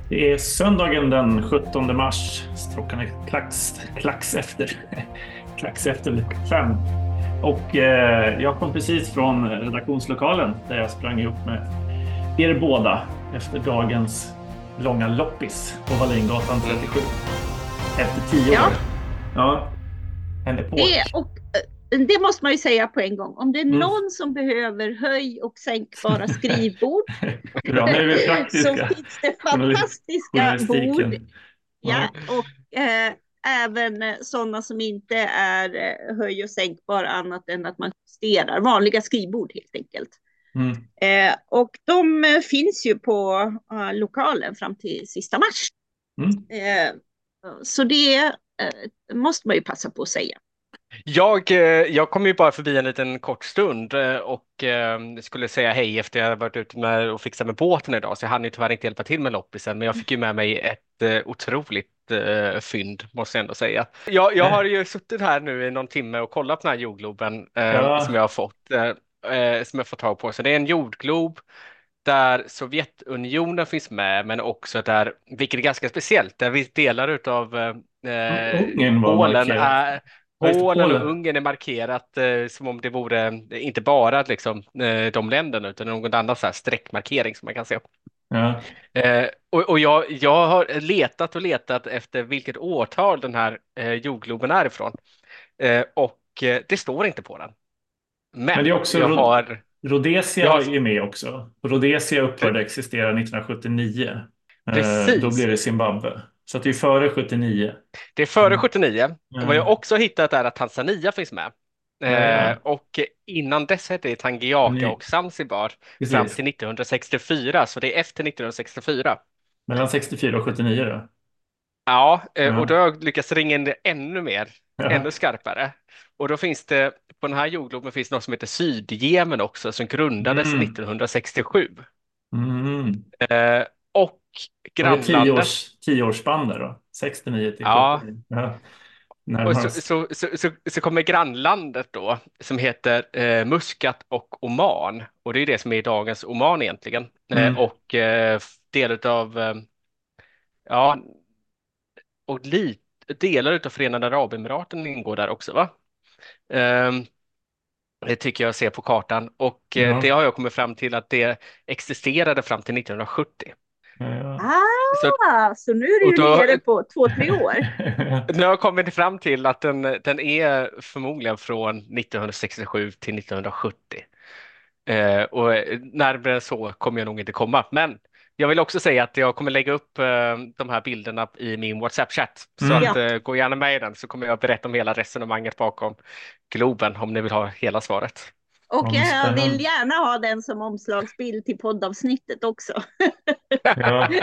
Det är söndagen den 17 mars. Klockan är klax efter. Klax efter 5. Och jag kom precis från redaktionslokalen där jag sprang ihop med er båda efter dagens långa loppis på Wallingatan 37. Efter 10 Ja, år. Ja, en epok. det måste man ju säga på en gång. Om det är Mm. någon som behöver höj- och sänkbara skrivbord Bra, nu är vi så praktiska. finns det fantastiska bord. Journalistiken. Ja, Ja. och även sådana som inte är höj- och sänkbara annat än att man justerar. Vanliga skrivbord helt enkelt. Mm. Och de finns ju på lokalen fram till sista mars. Mm. Så det måste man ju passa på att säga. Jag kom ju bara förbi en liten kort stund och skulle säga hej efter jag varit ute med och fixat med båten idag, så jag hann ju tyvärr inte hjälpa till med loppisen, men jag fick ju med mig ett otroligt fynd, måste jag ändå säga. Jag har ju suttit här nu i någon timme och kollat på den här jordgloben som Ja. jag har som jag fått tag på. Så det är en jordglob där Sovjetunionen finns med, men också där, vilket är ganska speciellt, där vi delar utav Ungern var Polen markerat. är Ja, just det, Polen och Polen. Ungern är markerat som om det vore inte bara liksom, de länderna utan någon annan så här streckmarkering som man kan se. Ja. Och jag har letat och letat efter vilket årtal den här jordgloben är ifrån. Det står inte på den. Men det Men är också Rhodesia jag är ju med också. Rhodesia upphörde existera 1979. Då precis. blev det Zimbabwe. Så att det är före 79. Det är före Mm. 79. Och vad jag Ja. också hittat är att Tanzania finns med. Ja, ja. Och innan dess hette det Tanganyika Ni, och Zanzibar fram precis. till 1964, så det är efter 1964. Mellan 64 och 79 då. Ja, och då Ja. har jag lyckats ringa in det ännu mer, ännu Ja. skarpare. Och då finns det, på den här jordgloben finns något som heter Sydjemen också, som grundades Mm. 1967. Mm. Och Och det är grannlandet, 10-årsspann där då. 69 till ja, 79. Ja. och Närmast. så kommer grannlandet då, som heter Muscat och Oman. Och det är det som är dagens Oman egentligen. Mm. Och del utav, ja, och delar utav Förenade Arabemiraten ingår där också, va? Ehm, Det tycker jag ser på kartan. Och det Ja. har jag kommit fram till att det existerade fram till 1970. Ja. Ja. Så, Så nu är och du då, nere på 2-3 år. nu har jag kommit fram till att den är förmodligen från 1967 till 1970. Och närmare än så kommer jag nog inte komma. Men jag vill också säga att jag kommer lägga upp de här bilderna i min WhatsApp-chatt. Så Mm. att Ja. gå gärna med i den, så kommer jag berätta om hela resonemanget bakom Globen om ni vill ha hela svaret. Och Ja, jag vill spännande. gärna ha den som omslagsbild till poddavsnittet också. Ja.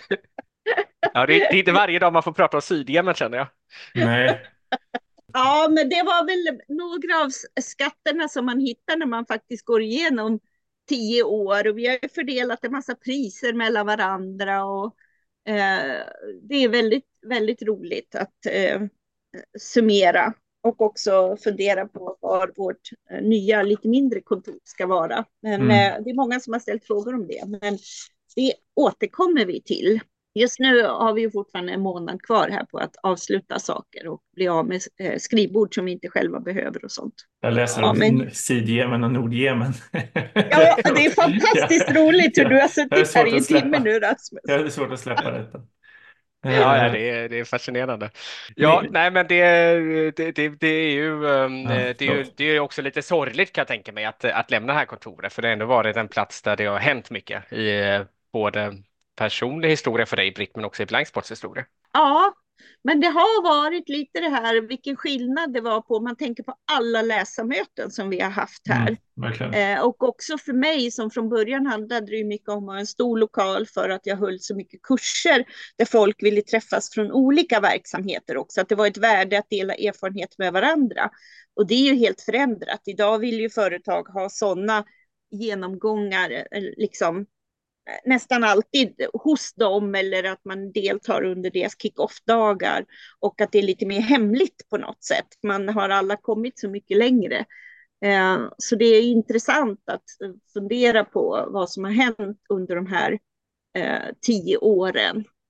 Ja, det är inte varje dag man får prata om Sydjemen, känner jag. Nej. Ja, men det var väl några av skatterna som man hittar när man faktiskt går igenom 10 år. Och vi har fördelat en massa priser mellan varandra. Och det är väldigt, väldigt roligt att summera. Och också fundera på var vårt nya, lite mindre kontor ska vara. Men Mm. det är många som har ställt frågor om det. Men det återkommer vi till. Just nu har vi ju fortfarande en månad kvar här på att avsluta saker och bli av med skrivbord som vi inte själva behöver och sånt. Jag läser Ja, men, om Sydjemen och Nordjemen. ja, det är fantastiskt roligt hur du har Jag har suttit här svårt i att en timme släppa. nu, Rasmus. Jag har svårt att släppa detta. Ja, Eh, det är fascinerande. Ja, ni, nej, men det är ju, förlåt. det är ju också lite sorgligt, kan jag tänka mig, att lämna det här kontoret, för det har ändå varit en plats där det har hänt mycket i både personlig historia för dig, Britt, men också i Blanksports historia. Ja, men det har varit lite det här vilken skillnad det var på, man tänker på alla läsarmöten som vi har haft här. Verkligen. Och också för mig som från början handlade det mycket om att ha en stor lokal för att jag höll så mycket kurser där folk ville träffas från olika verksamheter också. Att det var ett värde att dela erfarenhet med varandra. Och det är ju helt förändrat. Idag vill ju företag ha sådana genomgångar liksom nästan alltid hos dem eller att man deltar under deras kick-off-dagar och att det är lite mer hemligt på något sätt. Man har alla kommit så mycket längre. Så det är intressant att fundera på vad som har hänt under de här 10 åren.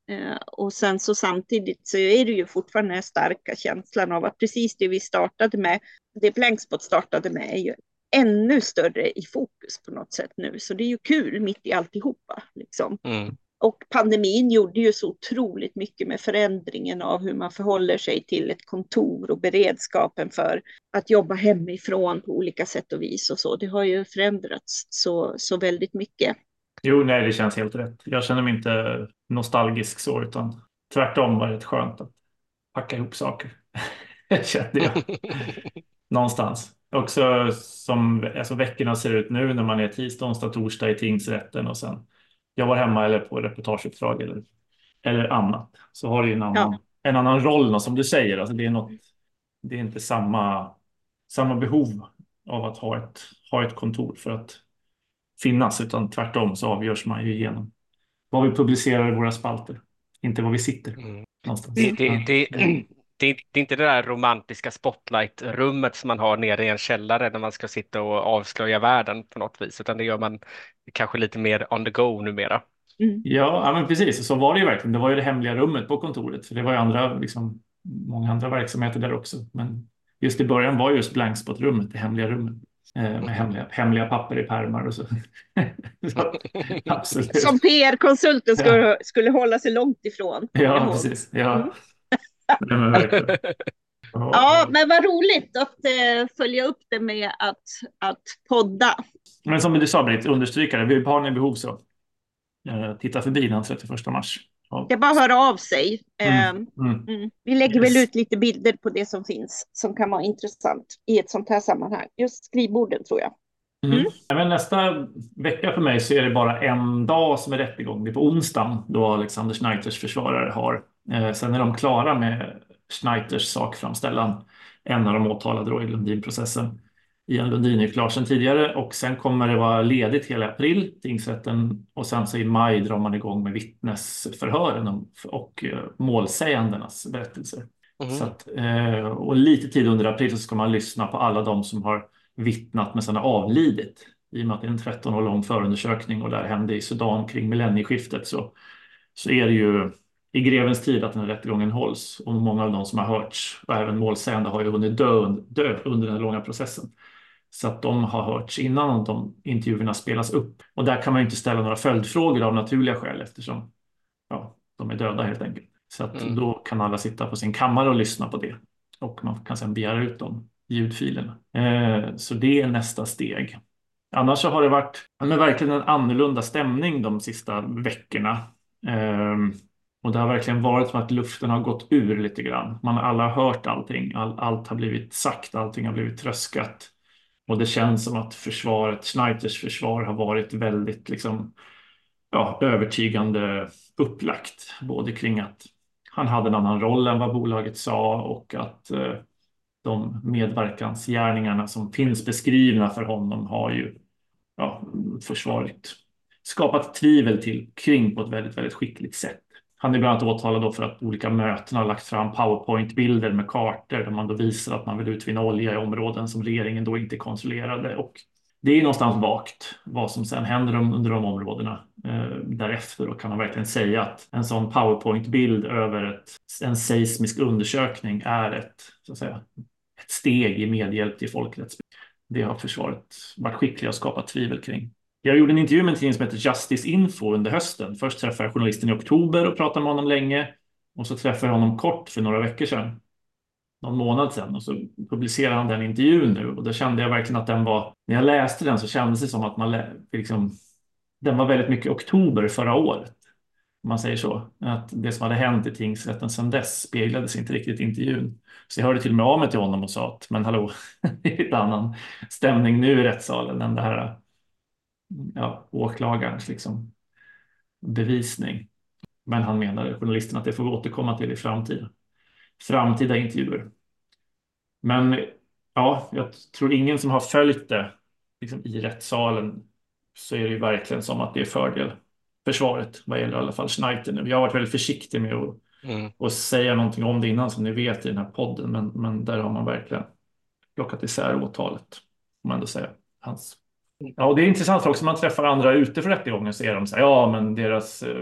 Och sen så samtidigt så är det ju fortfarande den starka känslan av att precis det vi startade med, det Blankspot startade med, är ju ännu större i fokus på något sätt nu. Så det är ju kul mitt i alltihopa liksom. Och pandemin gjorde ju så otroligt mycket med förändringen av hur man förhåller sig till ett kontor och beredskapen för att jobba hemifrån på olika sätt och vis och så. Det har ju förändrats så väldigt mycket. Jo, nej, det känns helt rätt. Jag känner mig inte nostalgisk så, utan tvärtom var det skönt att packa ihop saker. Kände jag. Någonstans. Också som alltså veckorna ser ut nu när man är tisdag, onsdag, torsdag i tingsrätten och sen jag var hemma eller på reportageuppdrag eller annat. Så har det ju en annan roll, som du säger. Alltså det är inte samma behov av att ha ett kontor för att finnas, utan tvärtom så avgörs man ju genom vad vi publicerar i våra spalter, inte vad vi sitter någonstans. Det är inte det där romantiska spotlight-rummet som man har nere i en källare när man ska sitta och avslöja världen på något vis, utan det gör man kanske lite mer on the go numera. Ja, men precis. Så var det ju verkligen. Det var ju det hemliga rummet på kontoret. För det var ju många andra verksamheter där också. Men just i början var just Blankspot-rummet, det hemliga rummet. Med hemliga papper i pärmar och så. Absolut. Som PR-konsulten skulle hålla sig långt ifrån. Ja, precis. Ja. Men verkligen. Ja, men vad roligt att följa upp det med att podda. Men som du sa, Britt, understryka det. Har ni behov så titta förbi den 31 mars. Det är bara att höra av sig. Vi lägger väl ut lite bilder på det som finns som kan vara intressant i ett sånt här sammanhang. Just skrivborden tror jag. Men nästa vecka för mig så är det bara en dag som är rättegång. Det är på onsdagen då Alexander Schneiters försvarare har. Sen är de klara med Schneiters sakframställan. En av de åtalade då i Lundin-processen. Ian Lundin är klar sedan tidigare och sen kommer det vara ledigt hela april, tingsrätten, och sen så i maj drar man igång med vittnesförhören och målsägandernas berättelser. Så att, och lite tid under april så ska man lyssna på alla de som har vittnat men sedan har avlidit. I och med att det är en 13 år lång förundersökning och där hände i Sudan kring millennieskiftet så är det ju i grevens tid att den här rättegången hålls. Och många av de som har hörts och även målsägande har ju hunnit dö under den här långa processen. Så att de har hörts innan de intervjuerna spelas upp. Och där kan man ju inte ställa några följdfrågor av naturliga skäl eftersom de är döda helt enkelt. Så att då kan alla sitta på sin kammare och lyssna på det. Och man kan sedan begära ut de ljudfilerna. Så det är nästa steg. Annars så har det varit verkligen en annorlunda stämning de sista veckorna. Och det har verkligen varit som att luften har gått ur lite grann. Man har alla hört allting. Allt har blivit sagt, allting har blivit tröskat. Och det känns som att Schneiters försvar har varit väldigt övertygande upplagt. Både kring att han hade en annan roll än vad bolaget sa och att de medverkansgärningarna som finns beskrivna för honom har ju försvaret skapat tvivel kring på ett väldigt, väldigt skickligt sätt. Han är bland annat åtalad då för att olika möten har lagt fram PowerPoint-bilder med kartor där man då visar att man vill utvinna olja i områden som regeringen då inte kontrollerade. Och det är någonstans vagt vad som sen händer under de områdena därefter. Och kan man verkligen säga att en sån PowerPoint-bild över en seismisk undersökning är ett steg i medhjälp till folkrätt. Det har försvaret varit skickliga att skapa tvivel kring. Jag gjorde en intervju med en tidning som heter Justice Info under hösten. Först träffade jag journalisten i oktober och pratade med honom länge. Och så träffade jag honom kort för några veckor sedan. Någon månad sedan. Och så publicerade han den intervjun nu. Och då kände jag verkligen att när jag läste den så kändes det som att den var väldigt mycket oktober förra året. Om man säger så. Att det som hade hänt i tingsrätten sedan dess speglades inte riktigt i intervjun. Så jag hörde till och med av mig till honom och sa att men hallå, det är en annan stämning nu i rättssalen än det här åklagarens bevisning. Men han menar, journalisten, att det får vi återkomma till i framtida intervjuer. Men jag tror ingen som har följt det i rättssalen så är det ju verkligen som att det är fördel försvaret vad gäller i alla fall Schneiter nu. Jag har varit väldigt försiktig med att säga någonting om det innan som ni vet i den här podden, men där har man verkligen plockat isär åtalet, om man ändå säger hans. Ja, och det är intressant för också när man träffar andra ute för rättegången så är de så här, men deras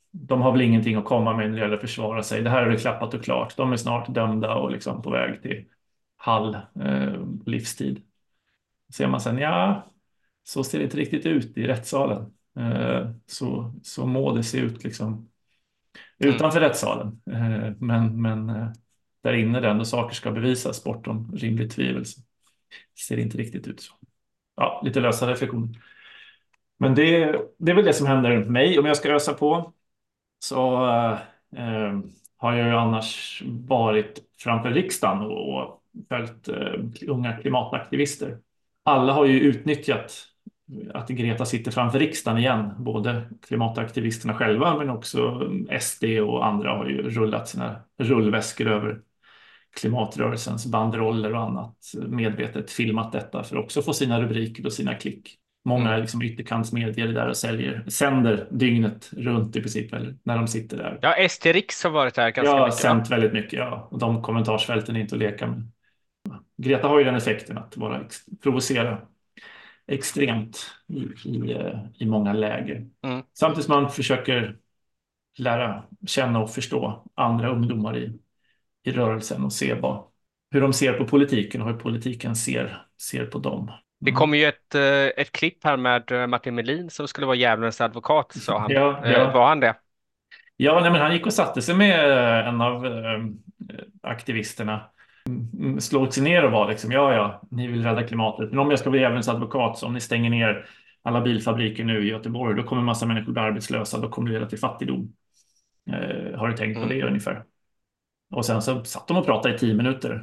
de har väl ingenting att komma med när det gäller att försvara sig. Det här är det klappat och klart. De är snart dömda och liksom på väg till Hall livstid. Ser man sen, ja, så ser det inte riktigt ut i rättssalen. Så må det se ut liksom utanför rättssalen. Men där inne där ändå saker ska bevisas bortom rimligt tvivel så ser det inte riktigt ut så. Ja, lite lösa reflektioner. Men det är väl det som händer mig. Om jag ska ösa på så har jag ju annars varit framför riksdagen och följt unga klimataktivister. Alla har ju utnyttjat att Greta sitter framför riksdagen igen. Både klimataktivisterna själva men också SD och andra har ju rullat sina rullväskor över klimatrörelsens banderoller och annat. Medvetet filmat detta för att också få sina rubriker och sina klick. Många liksom ytterkantsmedier där och sänder dygnet runt i princip eller när de sitter där. Ja, ST-Riks har varit där ganska mycket. Va? Sänt väldigt mycket, ja. Och de kommentarsfälten är inte att leka med. Greta har ju den effekten att bara provocera extremt i många läger. Samtidigt som man försöker lära känna och förstå andra ungdomar i rörelsen och se hur de ser på politiken och hur politiken ser på dem. Det kommer ju ett klipp här med Martin Melin som skulle vara djävulens advokat, sa han. Ja. Var han det? Ja, nej, men han gick och satte sig med en av aktivisterna. Slog sig ner och var liksom, ja, ni vill rädda klimatet. Men om jag ska bli djävulens advokat, så om ni stänger ner alla bilfabriker nu i Göteborg, då kommer en massa människor bli arbetslösa, då kommer det leda till fattigdom. Har du tänkt på det ungefär? Och sen så satt de och pratade i 10 minuter.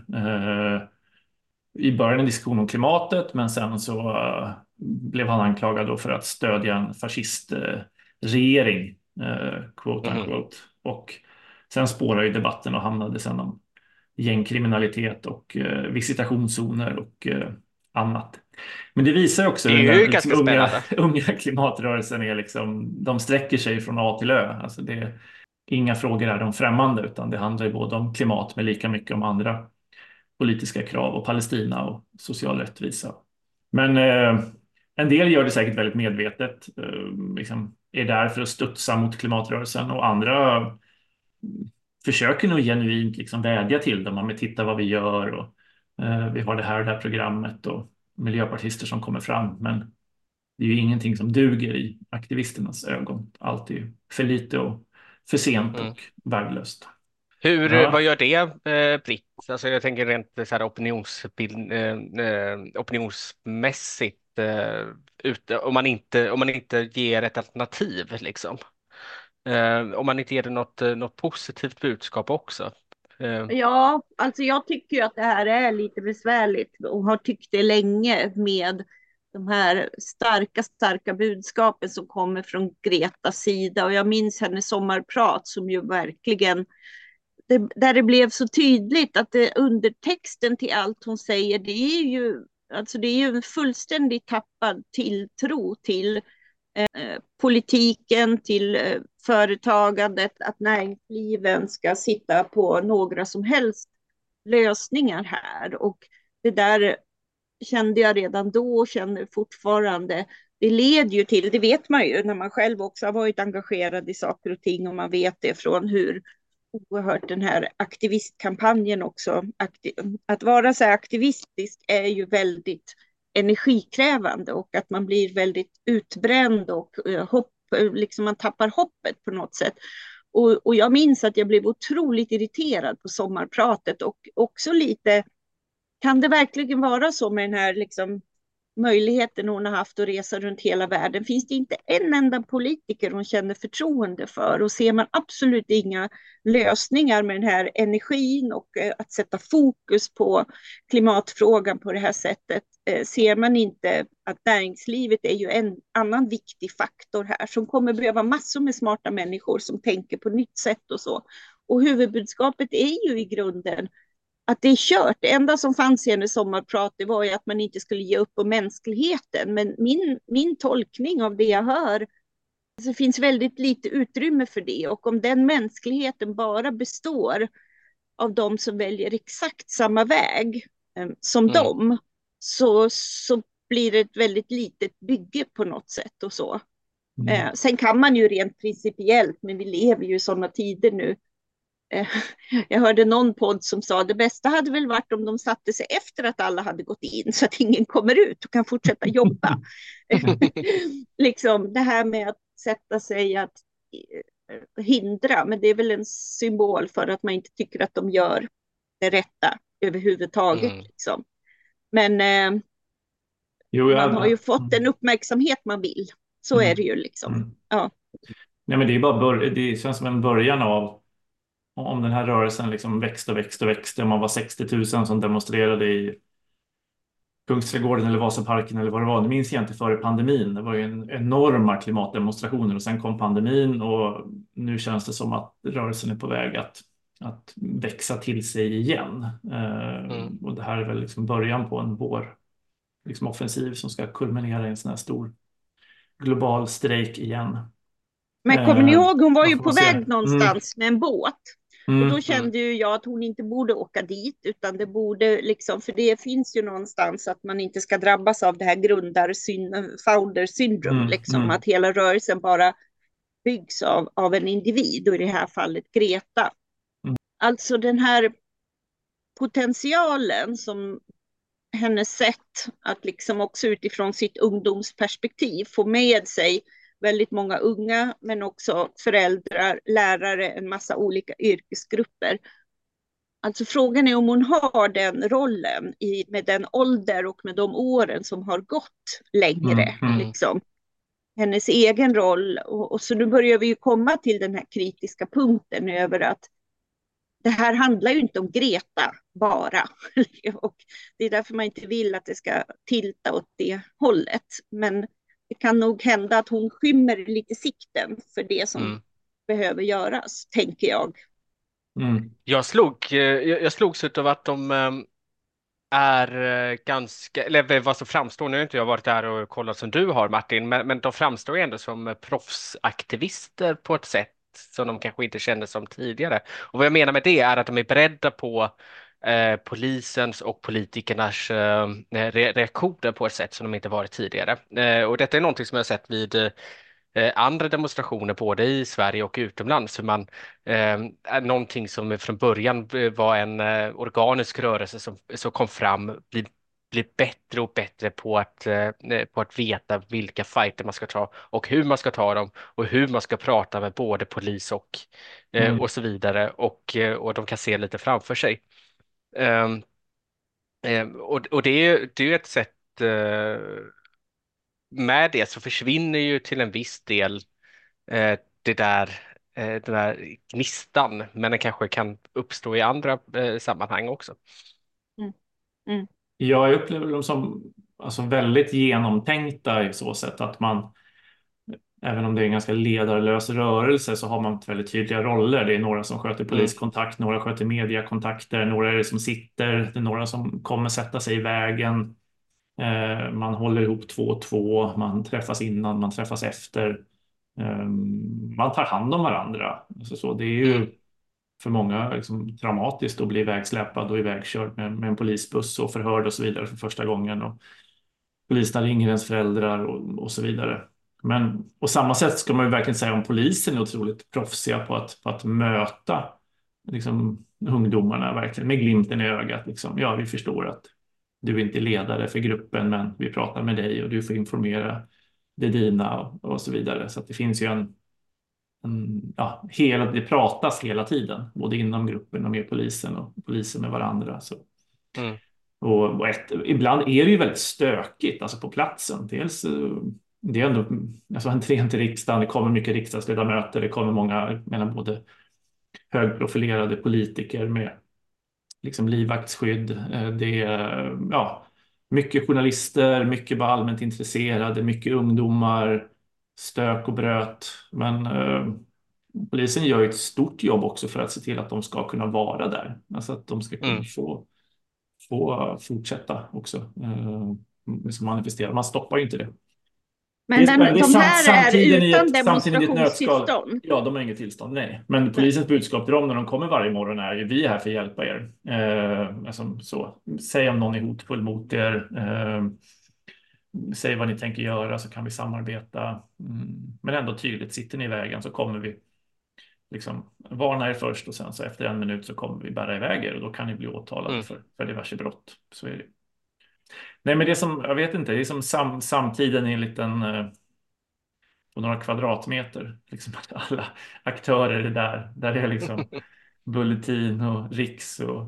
I början en diskussion om klimatet, men sen så blev han anklagad då för att stödja en fascistregering, quote unquote. Och sen spårade ju debatten och hamnade sen om gängkriminalitet och visitationszoner och annat. Men det visar också det är ju ganska unga klimatrörelsen är liksom, de sträcker sig från A till Ö. Alltså det är inga frågor är de främmande, utan det handlar ju både om klimat men lika mycket om andra politiska krav och Palestina och social rättvisa. Men en del gör det säkert väldigt medvetet, liksom är där för att studsa mot klimatrörelsen, och andra försöker nog genuint liksom vädja till dem. Men titta vad vi gör och vi har det här programmet och miljöpartister som kommer fram. Men det är ju ingenting som duger i aktivisternas ögon. Allt är för lite och för sent och värdelöst. Vad gör det, Britt? Alltså jag tänker rent så här opinionsmässigt, om man inte ger ett alternativ liksom. Om man inte ger det något positivt budskap också. Ja, alltså jag tycker ju att det här är lite besvärligt och har tyckt det länge med de här starka budskapen som kommer från Gretas sida. Och jag minns hennes sommarprat som ju verkligen, där det blev så tydligt att undertexten till allt hon säger, det är ju en fullständigt tappad tilltro till politiken, till företagandet, att näringsliven ska sitta på några som helst lösningar här. Och det där kände jag redan då och känner fortfarande. Det leder ju till, det vet man ju när man själv också har varit engagerad i saker och ting, och man vet det från hur oerhört den här aktivistkampanjen också, att vara så aktivistisk är ju väldigt energikrävande, och att man blir väldigt utbränd och liksom man tappar hoppet på något sätt. Och jag minns att jag blev otroligt irriterad på sommarpratet, och också lite, kan det verkligen vara så med den här liksom möjligheten hon har haft att resa runt hela världen? Finns det inte en enda politiker hon känner förtroende för? Och ser man absolut inga lösningar med den här energin och att sätta fokus på klimatfrågan på det här sättet? Ser man inte att näringslivet är ju en annan viktig faktor här, som kommer behöva massor med smarta människor som tänker på nytt sätt och så. Och huvudbudskapet är ju i grunden att det är kört. Det enda som fanns i hennes sommarprat, det var ju att man inte skulle ge upp på mänskligheten. Men min tolkning av det jag hör, så finns väldigt lite utrymme för det. Och om den mänskligheten bara består av de som väljer exakt samma väg som dem, så blir det ett väldigt litet bygge på något sätt och så. Sen kan man ju rent principiellt, men vi lever ju i sådana tider nu. Jag hörde någon podd som sa det bästa hade väl varit om de satte sig efter att alla hade gått in så att ingen kommer ut och kan fortsätta jobba. Liksom det här med att sätta sig att hindra, men det är väl en symbol för att man inte tycker att de gör det rätta överhuvudtaget. Liksom. Men man har ju fått den uppmärksamhet man vill. Så är det ju liksom. Ja. Nej, men det är bara det känns som en början av om den här rörelsen liksom växte. Man var 60 000 som demonstrerade i Kungsträdgården eller Vasaparken eller vad det var. Det minns jag inte före pandemin. Det var ju enorma klimatdemonstrationer och sen kom pandemin och nu känns det som att rörelsen är på väg att växa till sig igen. Och det här är väl liksom början på en liksom offensiv som ska kulminera i en sån här stor global strejk igen. Men kommer ni ihåg, hon var ju på väg någonstans med en båt. Och då kände ju jag att hon inte borde åka dit, utan det borde liksom, för det finns ju någonstans att man inte ska drabbas av det här founder syndrome, liksom, att hela rörelsen bara byggs av en individ, och i det här fallet Greta. Alltså den här potentialen som hennes sätt att liksom också utifrån sitt ungdomsperspektiv få med sig väldigt många unga, men också föräldrar, lärare, en massa olika yrkesgrupper. Alltså frågan är om hon har den rollen med den ålder och med de åren som har gått längre. Liksom. Hennes egen roll. Och så nu börjar vi ju komma till den här kritiska punkten över att det här handlar ju inte om Greta bara. Och det är därför man inte vill att det ska tilta åt det hållet. Men det kan nog hända att hon skymmer lite sikten för det som behöver göras, tänker jag. Jag slogs av att de är ganska, eller vad som framstår, nu har inte jag varit där och kollat som du har Martin, men de framstår ändå som proffsaktivister på ett sätt som de kanske inte kände som tidigare. Och vad jag menar med det är att de är beredda på polisens och politikernas reaktioner på ett sätt som de inte varit tidigare. Och detta är någonting som jag har sett vid andra demonstrationer både i Sverige och utomlands. Hur man är någonting som från början var en organisk rörelse som kom fram blir bättre och bättre på att veta vilka fighter man ska ta och hur man ska ta dem och hur man ska prata med både polis och så vidare och de kan se lite framför sig. Och det är ju ett sätt med det så försvinner ju till en viss del den där gnistan, men den kanske kan uppstå i andra sammanhang också. Jag upplever dem som alltså väldigt genomtänkta i så sätt att man, även om det är en ganska ledarlös rörelse, så har man väldigt tydliga roller. Det är några som sköter poliskontakt, några sköter mediakontakter, några är det som sitter, det är några som kommer sätta sig i vägen. Man håller ihop 2 och 2, man träffas innan, man träffas efter. Man tar hand om varandra. Alltså så, det är ju för många liksom traumatiskt att bli vägsläpad och ivägkörd med en polisbuss och förhörd och så vidare för första gången. Och polisen ringer ens föräldrar och så vidare. Men på samma sätt ska man ju verkligen säga om polisen är otroligt proffsiga på att möta liksom, ungdomarna verkligen med glimten i ögat. Liksom. Ja, vi förstår att du är inte ledare för gruppen, men vi pratar med dig och du får informera det dina och så vidare. Så att det finns ju det pratas hela tiden, både inom gruppen och med polisen och polisen med varandra. Så. Ibland är det ju väldigt stökigt alltså på platsen. Dels det är ändå alltså entrén till riksdagen, det kommer mycket riksdagsledamöter, det kommer många mellan både högprofilerade politiker med liksom livvaktsskydd. Det är mycket journalister, mycket bara allmänt intresserade, mycket ungdomar, stök och bröt. Men polisen gör ju ett stort jobb också för att se till att de ska kunna vara där. Alltså att de ska kunna få fortsätta också manifestera. Man stoppar ju inte det. Men de här är utan demonstrationstillstånd. Ja, de har inget tillstånd, nej. Men polisens budskap till dem när de kommer varje morgon är ju vi är här för att hjälpa er. Alltså, så. Säg om någon är hotfull mot er. säg vad ni tänker göra så kan vi samarbeta. Men ändå tydligt, sitter ni i vägen så kommer vi liksom varna er först och sen så efter 1 minut så kommer vi bära iväg er och då kan ni bli åtalade för diverse brott. Så är det. Nej, men det är som, jag vet inte, det är som samtiden i en liten på några kvadratmeter. Liksom att alla aktörer är där. Där är liksom Bulletin och Riks och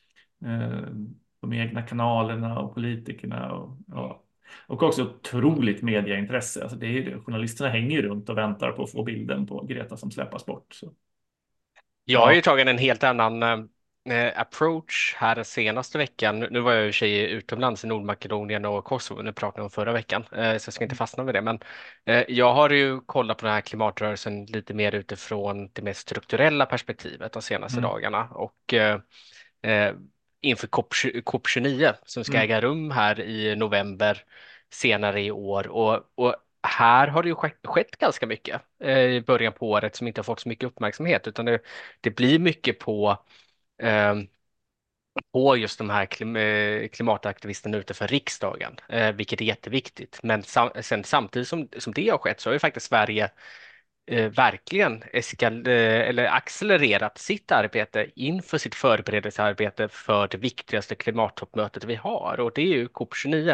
de egna kanalerna och politikerna. Och också otroligt mediaintresse. Alltså det är det. Journalisterna hänger ju runt och väntar på att få bilden på Greta som släppas bort. Så. Jag har ju tagit en helt annan approach här senaste veckan. Nu var jag ju tjej utomlands i Nordmakedonien och Kosovo, nu pratade jag om förra veckan, så jag ska inte fastna vid det. Men jag har ju kollat på den här klimatrörelsen lite mer utifrån det mer strukturella perspektivet de senaste dagarna. Och inför COP29 som ska äga rum här i november senare i år. Och här har det ju skett ganska mycket i början på året som inte har fått så mycket uppmärksamhet, utan det blir mycket eh, på just de här klimataktivisterna utanför riksdagen, vilket är jätteviktigt. Men samtidigt som det har skett så har ju faktiskt Sverige verkligen eller accelererat sitt arbete inför sitt förberedelsearbete för det viktigaste klimattoppmötet vi har, och det är ju COP29.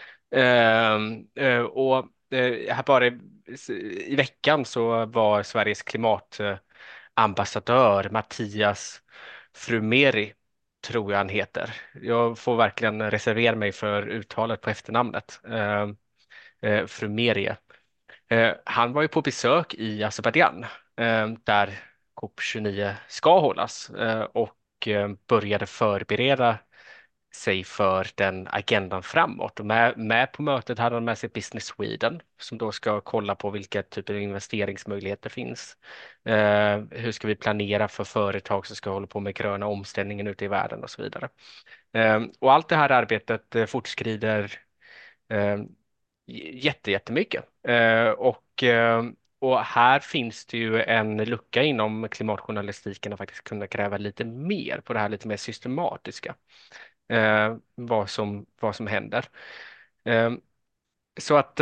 Här bara i veckan så var Sveriges klimatambassadör Mattias Frumeri, tror jag han heter. Jag får verkligen reservera mig för uttalet på efternamnet. Frumerie. Han var ju på besök i Azerbajdzjan där COP29 ska hållas och började förbereda sig för den agendan framåt. Och med på mötet hade han med sig Business Sweden som då ska kolla på vilka typer av investeringsmöjligheter finns. Hur ska vi planera för företag som ska hålla på med gröna omställningen ute i världen och så vidare. Och allt det här arbetet fortskrider jättemycket. Och här finns det ju en lucka inom klimatjournalistiken att faktiskt kunna kräva lite mer på det här lite mer systematiska. Vad som händer. Så att,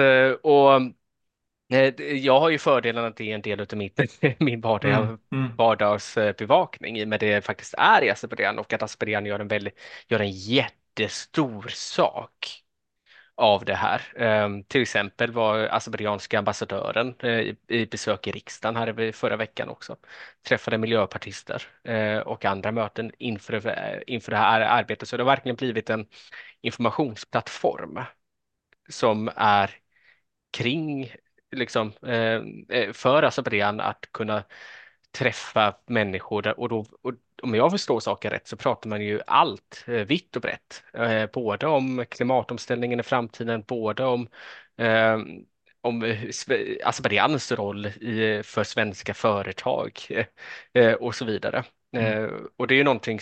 jag har ju fördelen att det är en del av min vardagsbevakning i och med det faktiskt är i Azerbajdzjan, och att Azerbajdzjan gör en jättestor sak av det här. Till exempel var azerbajdzjanska ambassadören i besök i riksdagen här förra veckan också. Träffade miljöpartister och andra möten inför det här arbetet. Så det har verkligen blivit en informationsplattform som är kring liksom, för Azerbajdzjan att kunna träffa människor där, och om jag förstår saker rätt så pratar man ju allt vitt och brett. Både om klimatomställningen i framtiden, både om Azerbajdzjans roll för svenska företag och så vidare. Och det är ju någonting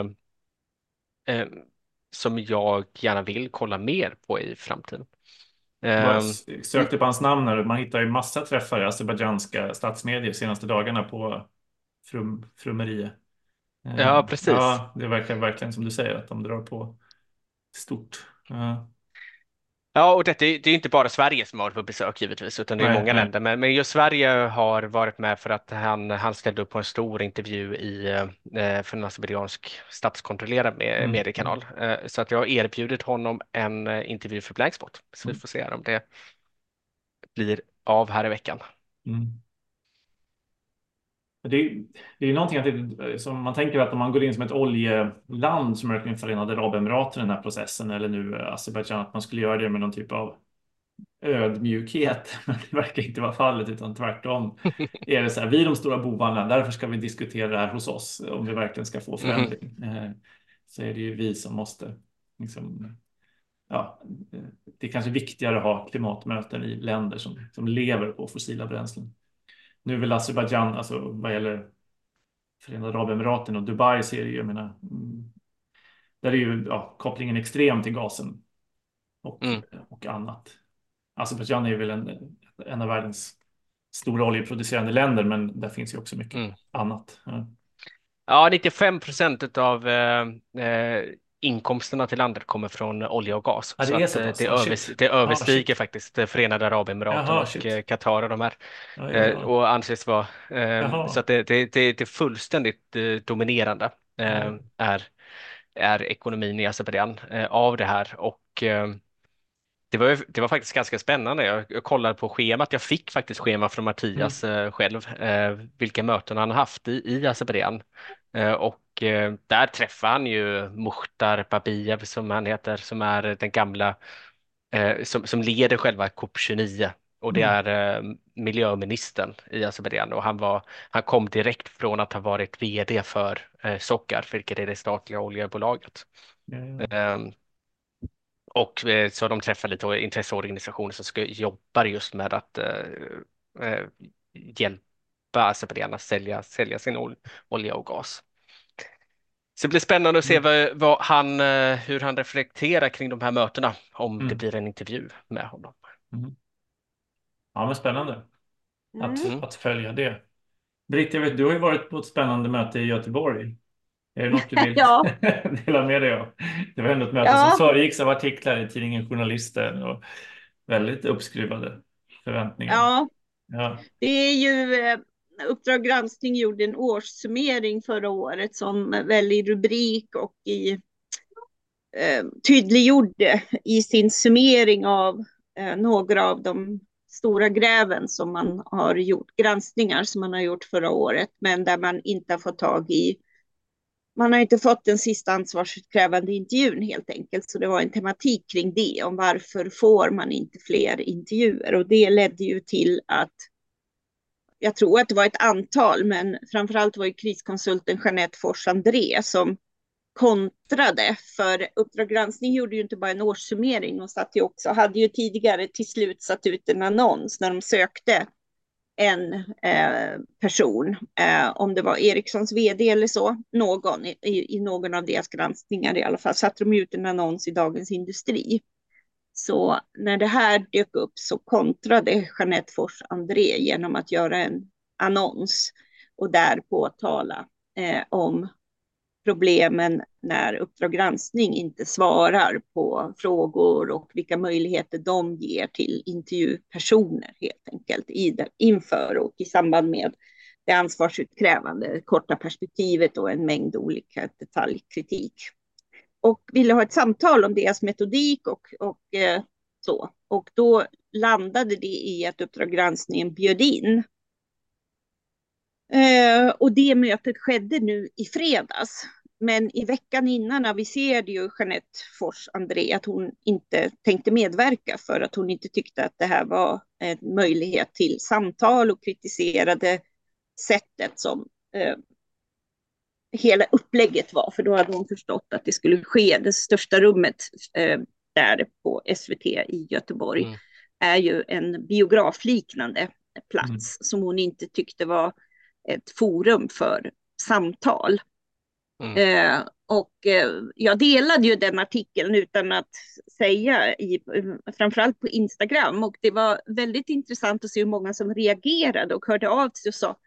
som jag gärna vill kolla mer på i framtiden. Jag sökte på hans namn här. Man hittar ju massa träffar i azerbajdzjanska statsmedier senaste dagarna på Frumeriet. Ja, precis. Ja, det verkar verkligen som du säger att de drar på stort. Ja, och det är inte bara Sverige som har varit på besök givetvis, utan det är många länder. Men just Sverige har varit med för att han ställde upp på en stor intervju för en azerbajdzjansk statskontrollerad mediekanal. Så att jag har erbjudit honom en intervju för Blankspot. Så vi får se om det blir av här i veckan. Det är någonting att som man tänker att om man går in som ett oljeland som verkligen Förenade Arabemiraten i den här processen, eller nu Azerbajdzjan, att man skulle göra det med någon typ av ödmjukhet. Men det verkar inte vara fallet, utan tvärtom är det så här: vi är de stora bovarna, därför ska vi diskutera det här hos oss om vi verkligen ska få förändring. Så är det ju vi som måste liksom, ja, det är kanske viktigare att ha klimatmöten i länder som lever på fossila bränslen. Nu är väl Azerbajdzjan, alltså vad gäller Förenade Arabemiraten och Dubai, ser det ju, jag menar, där är ju kopplingen extrem till gasen och annat. Azerbajdzjan är ju väl en av världens stora oljeproducerande länder, men där finns ju också mycket annat. Ja, 95% av inkomsterna till landet kommer från olja och gas. Ja, det Så är att så pass. det överstiger Shit. faktiskt Förenade Arabemiraten Jaha, och shit. Qatar och de här. Ja, ja, ja. Och anses vara så Jaha. att det är fullständigt dominerande Ja. är ekonomin i Azerbajdzjan av det här. Och det var faktiskt ganska spännande. Jag kollade på schemat. Jag fick faktiskt schema från Mattias Mm. själv, vilka möten han har haft i Azerbajdzjan. Och där träffade han ju Mukhtar Babiyev som han heter, som är den gamla, som leder själva COP29. Och det Mm. är miljöministern i Azerbajdzjan. Och han kom direkt från att ha varit vd för Sokar, vilket är det statliga oljebolaget. Ja, ja. Och så de träffar lite intresseorganisationer som jobbar just med att hjälpa Azerbajdzjan att sälja sin olja och gas. Så det blir spännande att se Mm. hur han reflekterar kring de här mötena, om det Mm. blir en intervju med honom. Mm. Ja, men spännande Mm. att följa det. Britt, jag vet, du har ju varit på ett spännande möte i Göteborg. Är det något du vill Ja, dela med dig av? Det var ändå ett möte som ja, föregicks av artiklar i tidningen Journalisten och väldigt uppskruvade förväntningar. ja. Ja. Det är ju Uppdrag granskning gjorde en årssummering förra året som väl i rubrik och tydliggjorde i sin summering av några av de stora gräven som man har gjort, granskningar som man har gjort förra året, men där man inte har fått tag i. Man har inte fått den sista ansvarsutkrävande intervjun helt enkelt, så det var en tematik kring det, om varför får man inte fler intervjuer, och det ledde ju till att jag tror att det var ett antal, men framförallt var ju kriskonsulten Jeanette Fors André som kontrade, för Uppdrag granskning gjorde ju inte bara en årssummering, och hade ju tidigare till slut satt ut en annons när de sökte en person, om det var Ericssons vd eller så, någon i någon av deras granskningar i alla fall, satte de ut en annons i Dagens Industri. Så när det här dök upp så kontrade Jeanette Fors André genom att göra en annons och där påtala om problemen när Uppdrag granskning inte svarar på frågor och vilka möjligheter de ger till intervjupersoner helt enkelt inför och i samband med det ansvarsutkrävande, korta perspektivet och en mängd olika detaljkritik. Och ville ha ett samtal om deras metodik och så. Och då landade det i att Uppdrag granskningen bjöd in. Och det mötet skedde nu i fredags. Men i veckan innan aviserade ju Jeanette Fors André att hon inte tänkte medverka, för att hon inte tyckte att det här var en möjlighet till samtal, och kritiserade sättet som hela upplägget var, för då hade hon förstått att det skulle ske. Det största rummet där på SVT i Göteborg är ju en biografliknande plats som hon inte tyckte var ett forum för samtal. Jag delade ju den artikeln utan att säga, framförallt på Instagram, och det var väldigt intressant att se hur många som reagerade och hörde av sig och sa: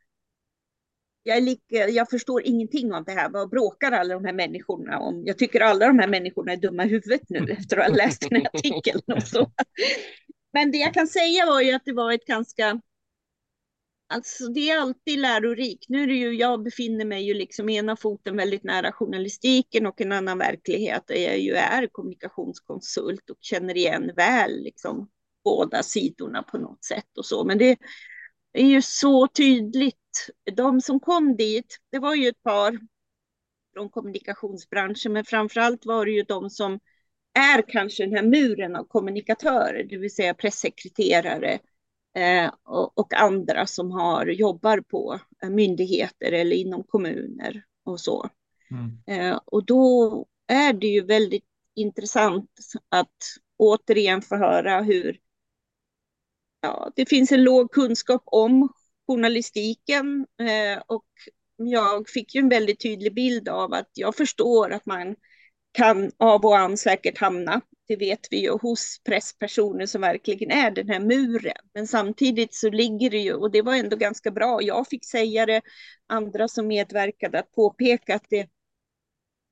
jag förstår ingenting av det här. Vad bråkar alla de här människorna om? Jag tycker alla de här människorna är dumma i huvudet nu efter att ha läst den här artikeln och så. Men det jag kan säga var ju att det var ett ganska... Alltså det är alltid lärorikt. Nu är det ju, jag befinner mig ju liksom ena foten väldigt nära journalistiken och en annan verklighet där jag ju är kommunikationskonsult och känner igen väl liksom båda sidorna på något sätt och så. Men det är ju så tydligt. De som kom dit, det var ju ett par från kommunikationsbranschen, men framförallt var det ju de som är kanske den här muren av kommunikatörer, det vill säga pressekreterare och andra som jobbar på myndigheter eller inom kommuner och så. Och då är det ju väldigt intressant att återigen få höra hur det finns en låg kunskap om journalistiken, och jag fick ju en väldigt tydlig bild av att jag förstår att man kan av och an säkert hamna, det vet vi ju, hos presspersoner som verkligen är den här muren. Men samtidigt så ligger det ju, och det var ändå ganska bra, jag fick säga det, andra som medverkade att påpeka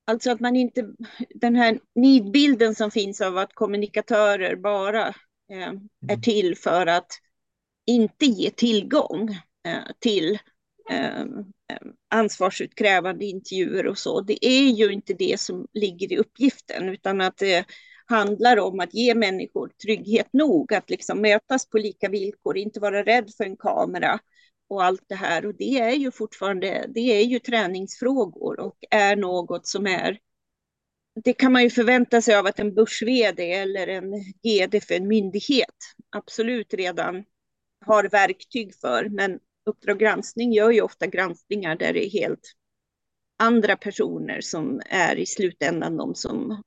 Alltså att man inte, den här nidbilden som finns av att kommunikatörer bara är till för att inte ge tillgång till eh, ansvarsutkrävande intervjuer och så. Det är ju inte det som ligger i uppgiften, utan att det handlar om att ge människor trygghet nog, att liksom mötas på lika villkor, inte vara rädd för en kamera och allt det här. Och det är ju fortfarande, det är ju träningsfrågor och är något som är, det kan man ju förvänta sig av att en börs-vd eller en GD för en myndighet absolut redan har verktyg för. Men Uppdrag granskning gör ju ofta granskningar där det är helt andra personer som är i slutändan de som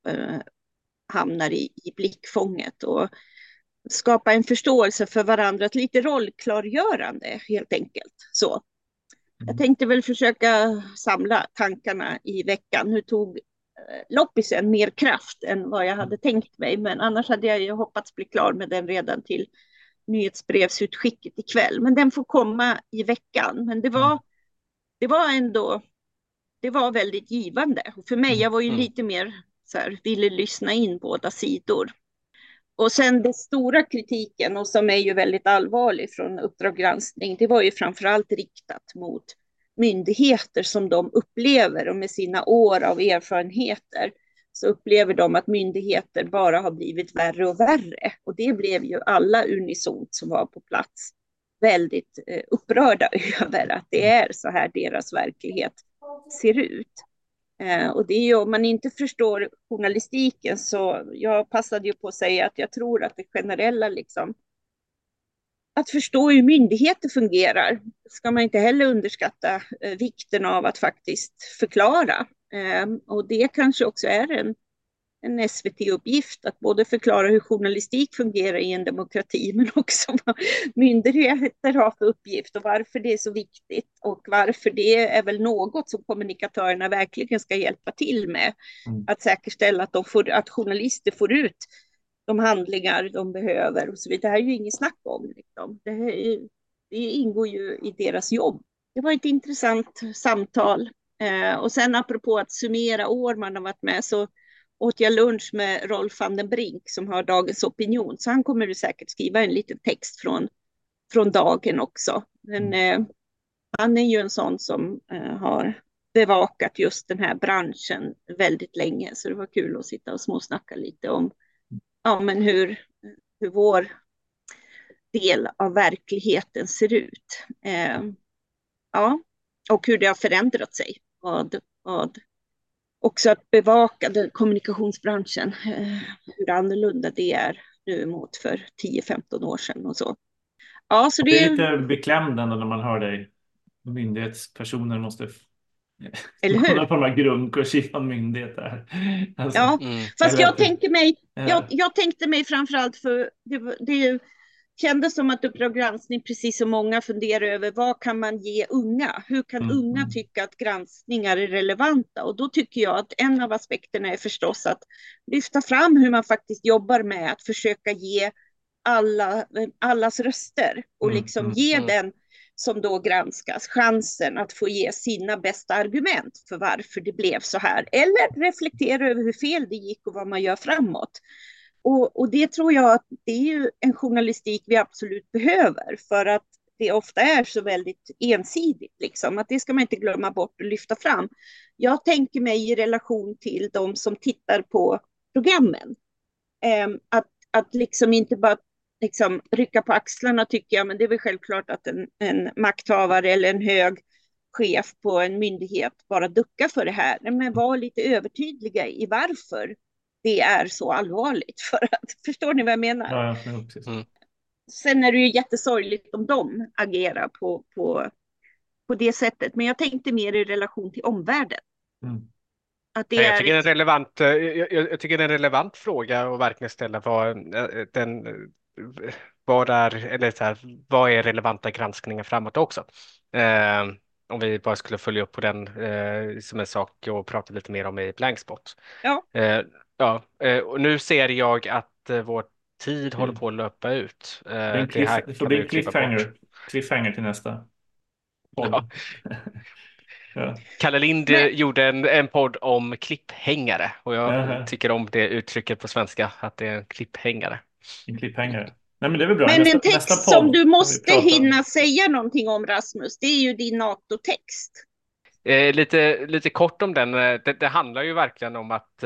hamnar i blickfånget, och skapa en förståelse för varandra, ett lite rollklargörande helt enkelt. Så. Jag tänkte väl försöka samla tankarna i veckan. Nu tog loppisen mer kraft än vad jag hade tänkt mig, men annars hade jag ju hoppats bli klar med den redan till nyhetsbrevsutskicket ikväll. Men den får komma i veckan. Men det var ändå, det var väldigt givande. Och för mig, jag var ju lite mer så här, ville lyssna in båda sidor. Och sen den stora kritiken, och som är ju väldigt allvarlig från Uppdrag granskning, det var ju framförallt riktat mot myndigheter som de upplever, och med sina år av erfarenheter så upplever de att myndigheter bara har blivit värre och värre. Och det blev ju alla unisont som var på plats väldigt upprörda över, att det är så här deras verklighet ser ut. Och det är ju, om man inte förstår journalistiken, så jag passade ju på att säga att jag tror att det generella liksom, att förstå hur myndigheter fungerar, ska man inte heller underskatta vikten av att faktiskt förklara. Och det kanske också är en SVT-uppgift att både förklara hur journalistik fungerar i en demokrati, men också vad myndigheter har för uppgift och varför det är så viktigt, och varför det är väl något som kommunikatörerna verkligen ska hjälpa till med. Att säkerställa att, att journalister får ut de handlingar de behöver och så vidare. Det här är ju inget snack om. Liksom. Det ingår ju i deras jobb. Det var ett intressant samtal. Och sen apropå att summera år man har varit med, så åt jag lunch med Rolf van den Brink som har Dagens Opinion. Så han kommer säkert skriva en liten text från dagen också. Men han är ju en sån som har bevakat just den här branschen väldigt länge. Så det var kul att sitta och småsnacka lite om men hur vår del av verkligheten ser ut. Och hur det har förändrat sig. Också att bevaka den kommunikationsbranschen, hur annorlunda det är nu mot för 10-15 år sedan och så. Ja, så det är lite beklämmande när man hör dig. Myndighetspersoner måste eller hur? någon form av grundkurs i vad myndighet är. Alltså, fast jag tänkte mig framförallt, för det kändes som att Uppdrag granskning, precis som många, funderar över vad kan man ge unga? Hur kan unga tycka att granskningar är relevanta? Och då tycker jag att en av aspekterna är förstås att lyfta fram hur man faktiskt jobbar med att försöka ge allas röster och liksom ge den som då granskas chansen att få ge sina bästa argument för varför det blev så här. Eller reflektera över hur fel det gick och vad man gör framåt. Och det tror jag att det är ju en journalistik vi absolut behöver, för att det ofta är så väldigt ensidigt. Liksom, att det ska man inte glömma bort och lyfta fram. Jag tänker mig i relation till de som tittar på programmen. Att liksom inte bara liksom rycka på axlarna, tycker jag, men det är väl självklart att en makthavare eller en hög chef på en myndighet bara duckar för det här. Men var lite övertydliga i varför det är så allvarligt. Förstår ni vad jag menar? Ja, precis. Sen är det ju jättesorgligt om de agerar på det sättet. Men jag tänkte mer i relation till omvärlden. Att det jag tycker det är en relevant fråga att verkligen ställa. Vad är relevanta granskningar framåt också? Om vi bara skulle följa upp på den som en sak och prata lite mer om i Blankspot. Och nu ser jag att vår tid håller på att löpa ut. Det får bli cliffhanger till nästa podd. Ja. Kalle Lind gjorde en podd om klipphängare och jag Jaha. tycker om det uttrycket på svenska, att det är en klipphängare. En klipphängare. Nej, men det är väl bra. Men en Nästa text podd som du kan vi måste prata om. hinna säga någonting om, Rasmus, det är ju din NATO-text. Lite kort om den. Det handlar ju verkligen om att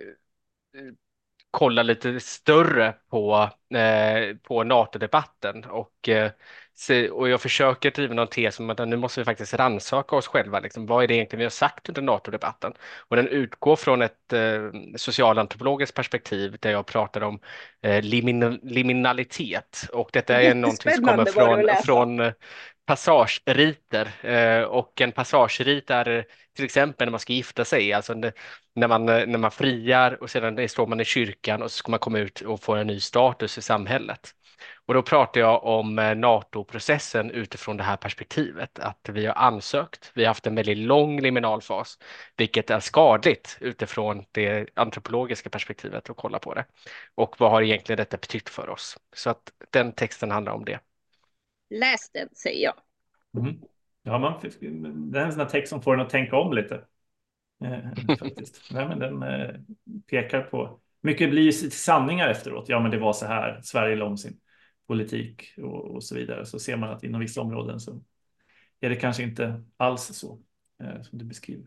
kolla lite större på NATO-debatten och jag försöker driva någon tes om att nu måste vi faktiskt rannsaka oss själva. Liksom, vad är det egentligen vi har sagt under NATO-debatten? Och den utgår från ett socialantropologiskt perspektiv där jag pratar om liminalitet, och detta är någonting som kommer Jättespännande var det att läsa. från passageriter, och en passagerit är till exempel när man ska gifta sig, alltså när man friar och sedan står man i kyrkan och så ska man komma ut och få en ny status i samhället. Och då pratar jag om NATO-processen utifrån det här perspektivet, att vi har ansökt, vi har haft en väldigt lång liminalfas, vilket är skadligt utifrån det antropologiska perspektivet att kolla på det. Och vad har egentligen detta betytt för oss? Så att den texten handlar om det. Läs den, säger jag. Mm. Ja, det är en sån här text som får en att tänka om lite. Faktiskt. Nej, men den pekar på... Mycket blir ju sanningar efteråt. Ja, men det var så här. Sverige la om sin politik och så vidare. Så ser man att inom vissa områden så är det kanske inte alls så som du beskriver.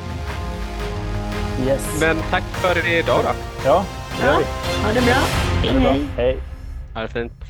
Yes. Men tack för idag då. Ja, det gör vi. Ha det bra. Ha det bra. Hej. Ha det fint.